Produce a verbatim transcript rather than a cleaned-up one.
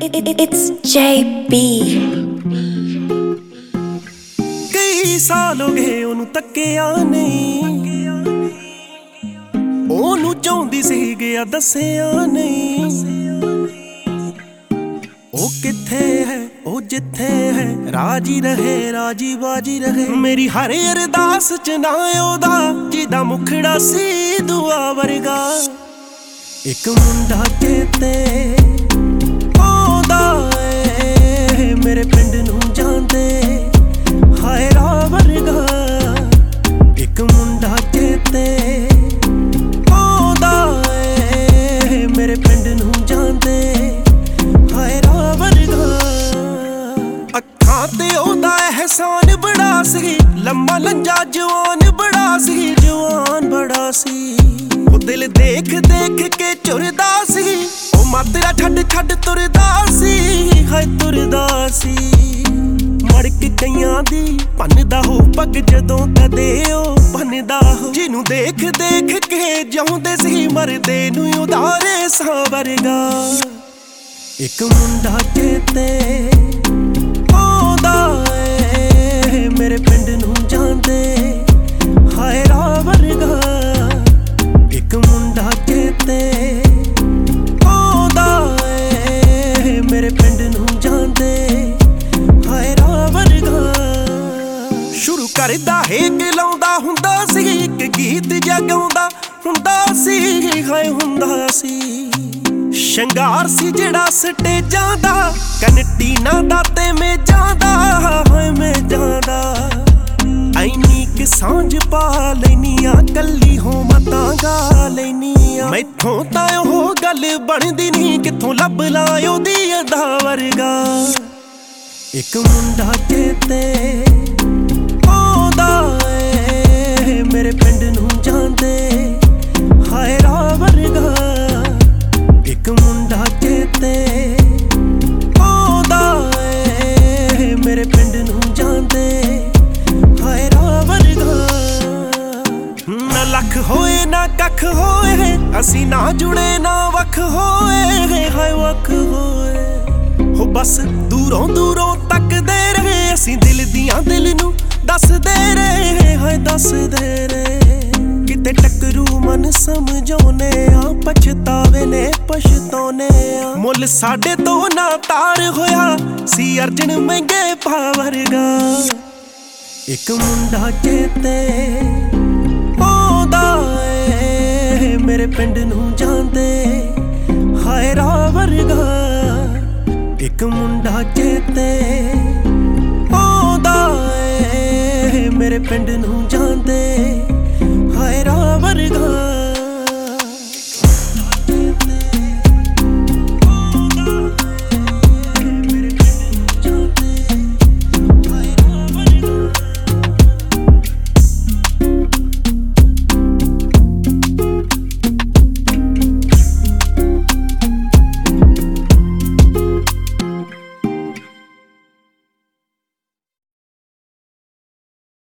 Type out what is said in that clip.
It's J B। कई साल हो गए ओनू तक्किया नहीं, ओनू चाहुंदी सी गया दसिया नहीं। ओ किथे है ओ जिथे है, राजी रहे राजी बाजी रहे। मेरी हर अरदास च ना ओदा जिदा मुखड़ा सी दुआ वर्गा। एक मुंडा चेते आउंदा ए, मेरे पिंड नूं जांदे हाय राह वर्गा। एक मुंडा चेते आउंदा ए, मेरे पिंड नूं जांदे हाय राह वर्गा। अखां ते ओदा एहसान बड़ा सी, लम्मा लंजा जवान बड़ा सी, जवान बड़ा सी। ओ दिल देख देख के चुरदा सी, ओ मातरा छड्ड छड्ड तुरदा सी, हाय तुरदा सी। मड़क कईयां दी भन्नदा हो पग जदों कदे ओ भन्नदा हो। जिनू देख देख के जाउंदे सी मरदे नूं उधारे सा वर्गा। एक मुंडा चेते आउंदा ए, मेरे पिंड नूं जांदे हाय राह वर्गा। एक मुंडा चेते आउंदा ए, मेरे पिंड नूं जांदे हाय राह वर्गा। शुरू करदा हेक लाउंदा हुंदा सी, इक गीत जा गाउंदा हुंदा सी, हाय हुंदा सी। शंगार सी जिहड़ा स्टेजां दा, कनटी ना दाते में जांदा हाय में जांदा। ऐनी कि सांझ पा लैनिया, कल्ली हो मतां गा लैनिया। मैथों तां ओह गल बनदी नहीं, कित्थों लभ ला ओहदी अदा वर्गा। एक मुंडा चेते आउंदा ए, मेरे पिंड नूं जांदे हाय राह वर्गा। एक मुंडा चेते आउंदा ए, मेरे पिंड नूं जांदे हाय राह वर्गा। ना लख होए ना कख होए, असी ना जुड़े ना वख होए, हाय वख होए। हो बस दूरों दूरों तकदे रहे, असी दिल दियां दिल नूं दसदे रहे, हाय दसदे रहे। किते टकरू मन समझौने आ, पछतावे ने पछतौने आ। मुल साडे तो ना तार होया सी अर्जन महंगे पा वर्गा। एक मुंडा चेते आउंदा ए, मेरे पिंड नूं जांदे हाय राह वर्गा। एक मुंडा चेते आउंदा ए, मेरे पिंड नूं जांदे हाय राह वर्गा।